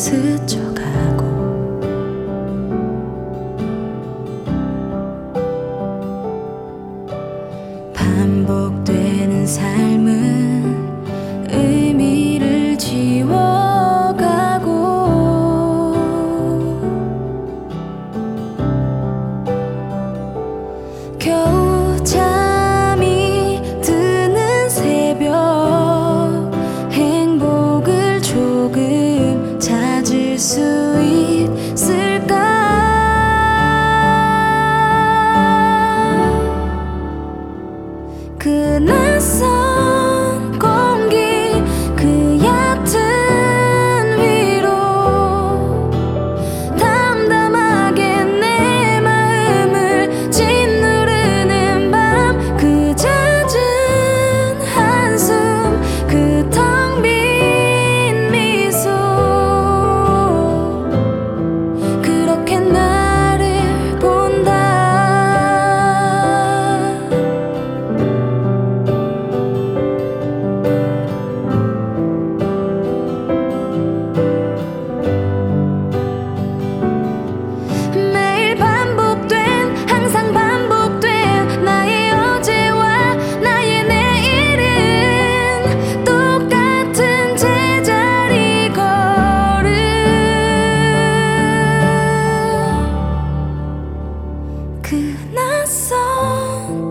스쳐가고 반복되는 삶은 의미를 지워가고 겨우 잠이 드는 새벽 행복을 조금 찾을 수 있을까? 그 낯선 공기 그 얕은 위로 담담하게 내 마음을 짓누르는 밤 그 잦은 한숨 그 텅 빈 미소 그렇게 나를 본다. 매일 반복된 항상 반복된 나의 어제와 나의 내일은 똑같은 제자리 걸음 그 낯선